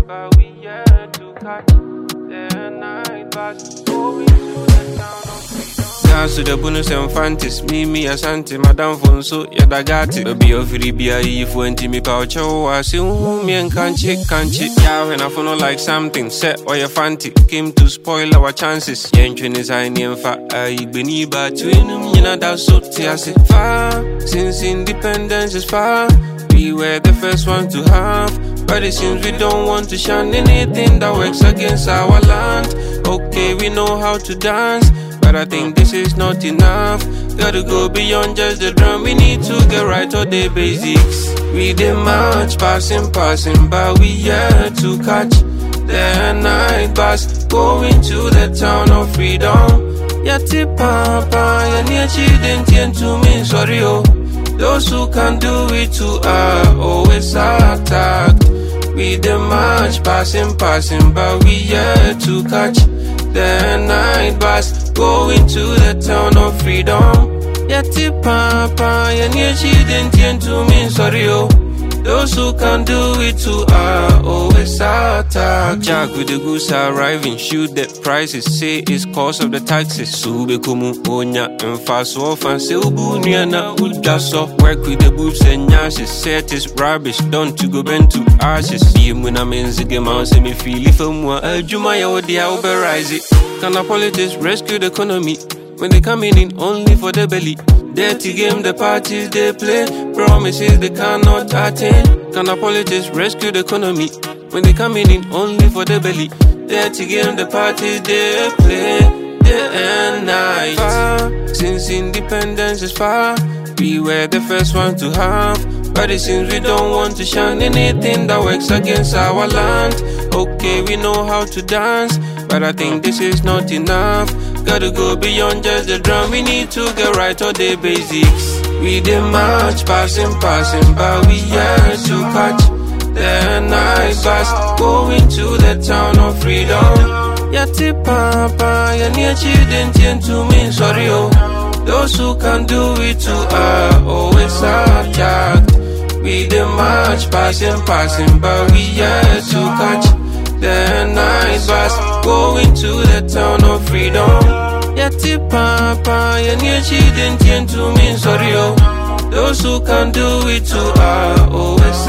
but we yet to catch the night bus going to the town of freedom. Dance to the bonus and fantasy, me asante, Madame Fonso, yadagati. Baby of Ribia, if went me poucho, I see me and can't yeah, when I follow like something, set or your fancy, came to spoil our chances. Yentrin is I name for I believe, but you know that's so tears far. Since independence is far, we were the first one to have. But it seems we don't want to shun anything that works against our land. Okay, we know how to dance, but I think this is not enough. Gotta go beyond just the drum. We need to get right all the basics. We the march, passing, but we here to catch the night bus going to the town of freedom. Yati papa, ya near children to me, sorry oh. Those who can do it too are always attacked. We the march, passing, but we here to catch the night bus going to the town of freedom. Yati papa, ya near children to me, sorry oh. Those who can do it too are always attacked. Jack with the goods arriving, shoot the prices, say it's cause of the taxes. Sube kumu onya and fast off and say ubuniana ujaso. Work with the boobs and nyashes, set is rubbish, don't to go bend to ashes. See him when I'm in the game, I'll say me feel if I'm more Jumaya or the rise it. Can the politics rescue the economy when they coming in only for the belly? Dirty game, the parties they play, promises they cannot attain. Can the politics rescue the economy when they coming in only for the belly? Dirty game, the parties they play, day and night. Far, since independence is far, we were the first one to have. But it seems we don't want to shun anything that works against our land. Okay, we know how to dance, but I think this is not enough. Gotta go beyond just the drum. We need to get right all the basics. We the march, passing, but we here to catch the night bus going to the town of freedom. Yati papa, ya near children to me, sorry oh. Those who can do it too are always attacked. We the march, passing, but we here to catch the night bus going to the town of freedom. Yati papa, ya near children to me, sorry oh. Those who can do it too are always